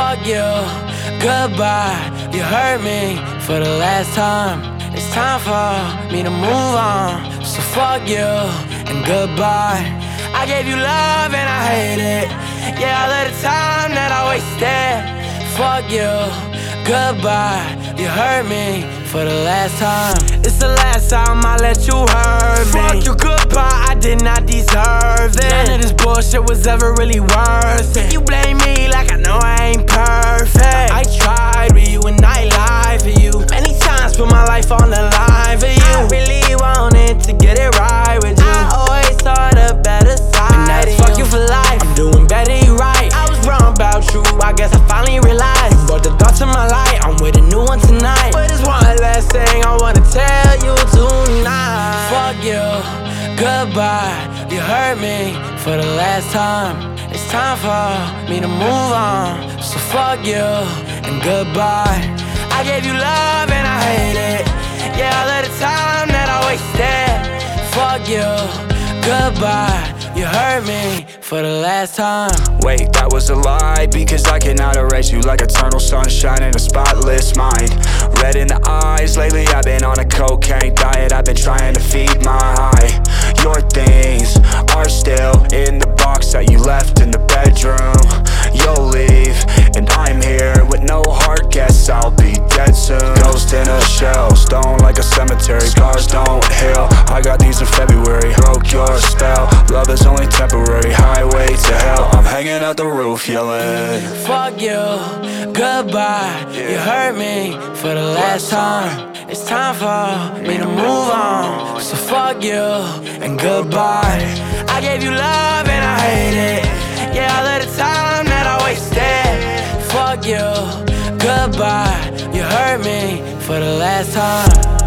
Fuck you, goodbye. You hurt me for the last time. It's time for me to move on. So fuck you and goodbye. I gave you love and I hate it. Yeah, all of the time that I wasted. Fuck you, goodbye. You hurt me for the last time. It's the last time I let you hurt me. Fuck you, goodbye, I did not deserve it. None of this bullshit was ever really worth it. You blame me like I know I ain't perfect. I tried with you and I lied for you. Many times put my life on the line for you. I really wanted to get it right with you. I always saw the better side. And that's fuck you for life. I'm doing better, you right. I was wrong about you, I guess I finally realized. You brought the dark to my light, I'm with a new one tonight. But there's one last thing I wanna tell you tonight. Fuck you, goodbye. You hurt me for the last time. It's time for me to move on. So fuck you and goodbye. I gave you love and I hate it. Yeah, all of the time that I wasted. Fuck you, goodbye. You hurt me for the last time. Wait, that was a lie, because I cannot erase you like eternal sunshine in a spotless mind. Red in the eyes, lately I've been on a cocaine diet. I've been trying to feed my high. Your things are still in the box that you left in the bedroom. You'll leave, and I'm here with no heart, guess I'll be dead soon. Ghost in a shell, stone like a cemetery. Scars don't heal, I got these in February. Broke your spell, love is only temporary. Highway to hell, I'm hanging out the roof yelling. Fuck you, goodbye. You hurt me for the last time. It's time for me to move on. So fuck you and goodbye. I gave you love and I hate it. Yeah, all of the time that I wasted. Fuck you, goodbye. You hurt me for the last time.